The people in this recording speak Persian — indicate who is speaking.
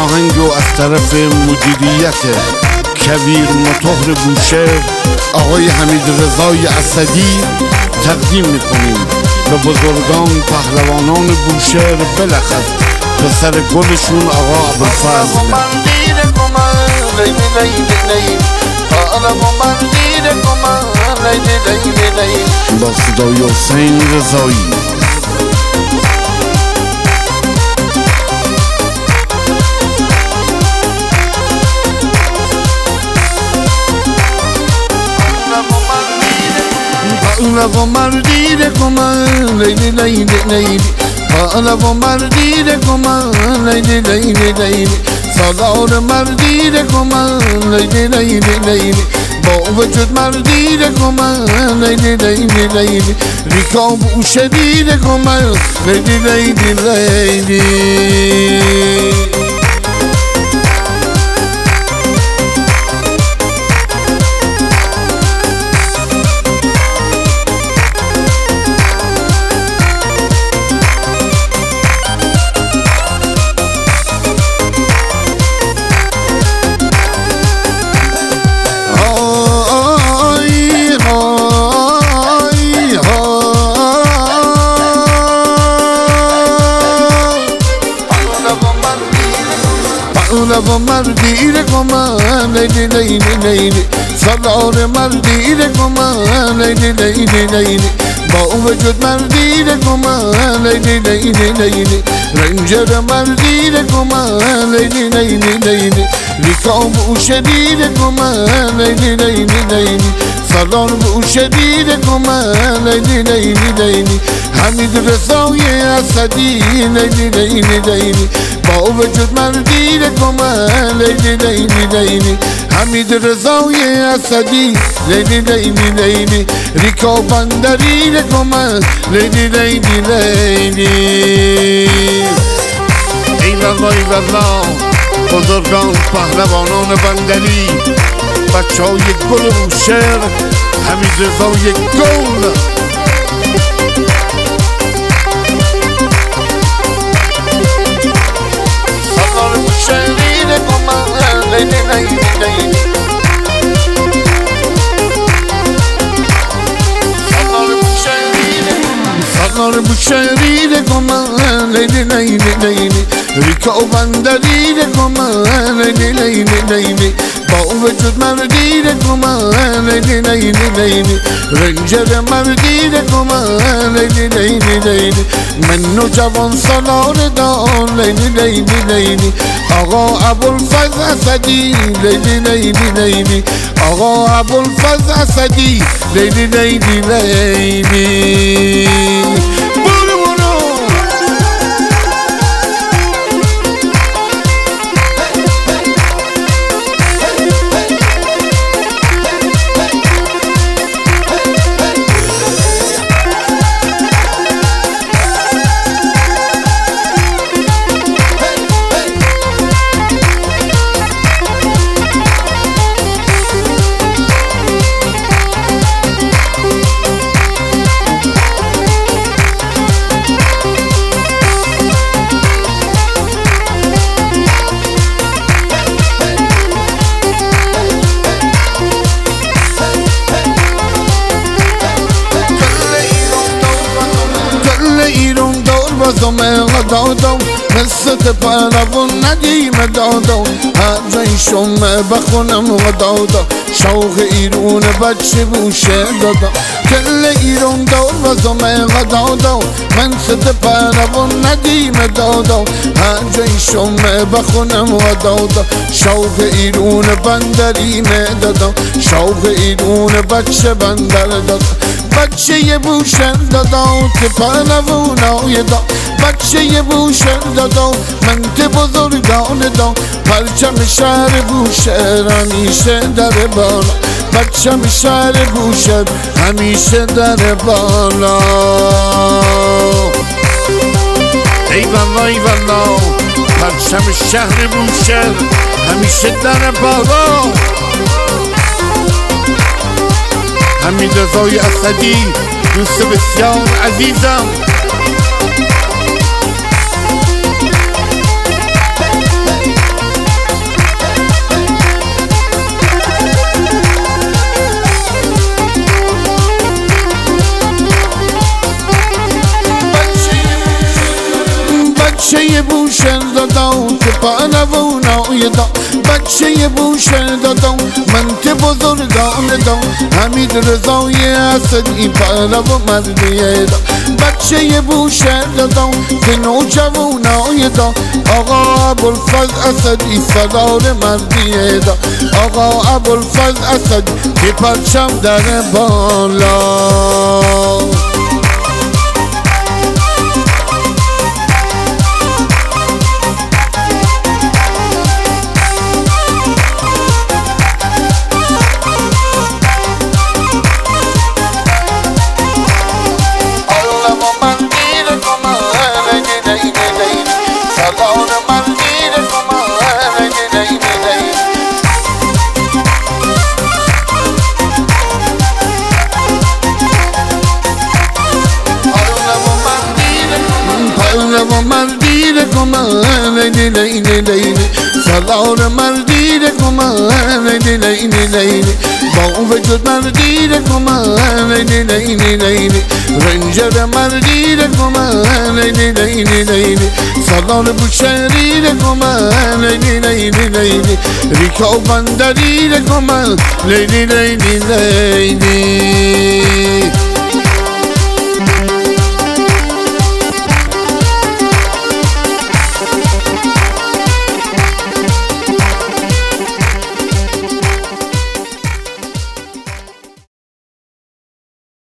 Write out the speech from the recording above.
Speaker 1: آهنگ و از طرف مدیریت کویر مطهر بوشهر آقای حمید رضای اسدی تقدیم میکنیم به بزرگان پهلوانان بوشهر، بالاخص پسر گلشون آقا ابوالفضل. با صدای حسین رضایی.
Speaker 2: لبا مردی کمان لیلی لیلی لیلی لبا مردی کمان لیلی لیلی لیلی سالار مردی کمان لیلی لیلی لیلی با وجود مردی کمان لیلی لیلی لیلی ریکاب او شدید کمان لیلی لیلی لیلی. لبا مردی کمان لیلی لیلی لیلی سالار مردی کمان لیلی لیلی لیلی با وجود مردی کمان لیلی لیلی لیلی رنجر مردی کمان لیلی لیلی لیلی ریکاب او شدید کمان لیلی لیلی لیلی سالار او شدید کمان لیلی لیلی لیلی حمید رضای اسدی لیلی لیلی لیلی با وجود مردی کمان لیلی لیلی لیلی حمید رضای اسدی لیلی لیلی لیلی ریکا بندری کمان لیلی لیلی لیلی.
Speaker 1: ای والله ای والله بزرگان پهلوانان بندری، بچه های گل بوشهر، حمید رضای گل.
Speaker 2: سالار بوشهری کمان لیلی لیلی لیلی سالار بوشهری کمان لیلی لیلی لیلی ریکا بندری کمان لیلی لیلی لیلی با وجود مردی کمان لیلی لیلی لیلی رنجر مردی کمان لیلی لیلی لیلی منو جوان سالار دان لیلی لیلی لیلی آقا ابوالفضل اسدی لیلی لیلی لیلی آقا ابوالفضل اسدی لیلی لیلی لیلی. بازم دادم مثل پهلوان ندیم دادم هر جای شمه بخونم و دادم شوق ایرون بچه بوشه دادم کل ایرون دار بازم دادم من ست پهلوان ندیم دادم هر جای شمه بخونم و دادم شوق ایرون بندری دادم شوق ایرون بچه بندر دادم بچه بوشهر دادم که پهلوانای دادم بچه بوشهر دادم من که بزرگان دادم پرچم شهر بوشهر همیشه در بالا پرچم شهر بوشهر همیشه در بالا.
Speaker 1: ای والله ای والله پرچم شهر بوشهر همیشه در بالا. حمید رضای اسدی دوست بسیار عزیزم.
Speaker 2: بچه بوشهر دادم که پهلوانای دام بچه بوشهر دادم من که بزرگان دام حمید رضای اسدی پهلوان مردی دام بچه بوشهر دادم که نوجوانای دام آقا ابوالفضل اسدی سالار مردی دام آقا ابوالفضل اسدی که پرچم در بالا مردی کمان لیلی لیلی سالار مردی کمان لیلی لیلی با وجود مردی کمان لیلی لیلی رنجر مردی کمان لیلی لیلی سالار بوشهری کمان لیلی لیلی ریکا بندری کمان لیلی لیلی لیلی